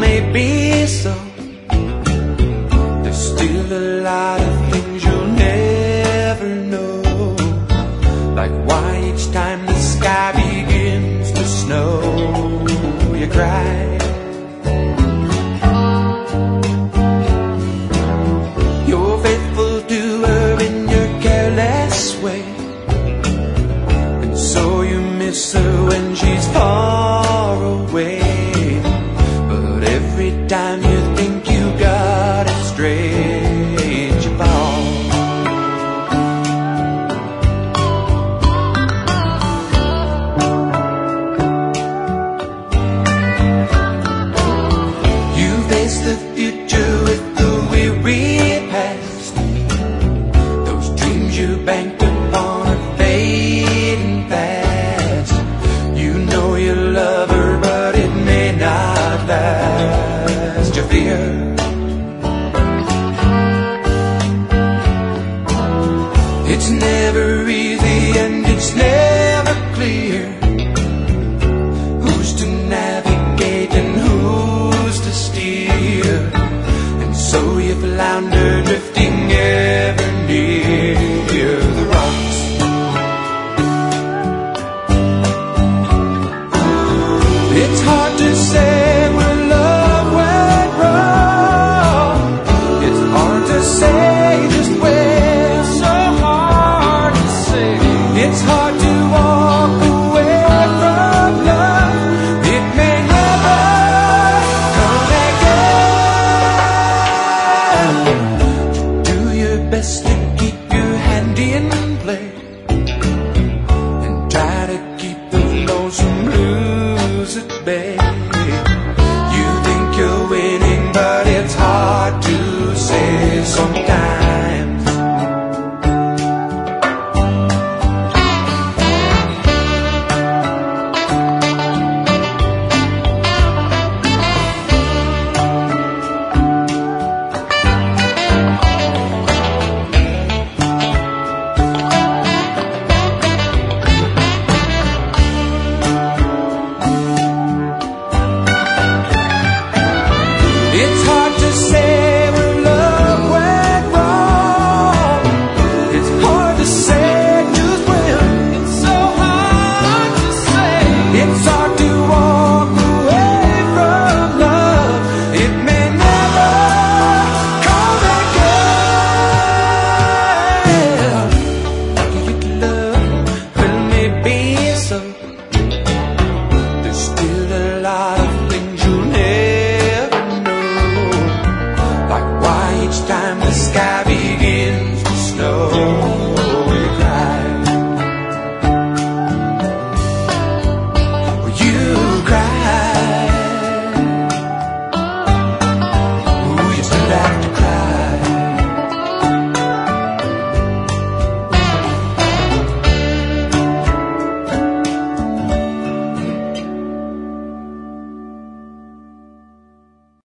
may be so, there's still a lot of things you'll never know, like why each time the sky begins to snow, you cry. You're faithful to her in your careless way, and so you miss her when she's far away. But every time you think you got it straight, you fall. You face the future with the weary past. Those dreams you banked upon are fading fast. You know you love her, but it may not last. You fear it's never easy and it's never clear who's to navigate and who's to steer. And so you flounder, drifting ever near the rocks. It's hard to say when love went wrong. It's hard to say just where. So hard to say. It's hard to walk away from love. It may never come again. Do your best to keep your hand in play, and try to keep those lonesome blues at bay. You think you're winning, but it's hard to say sometimes.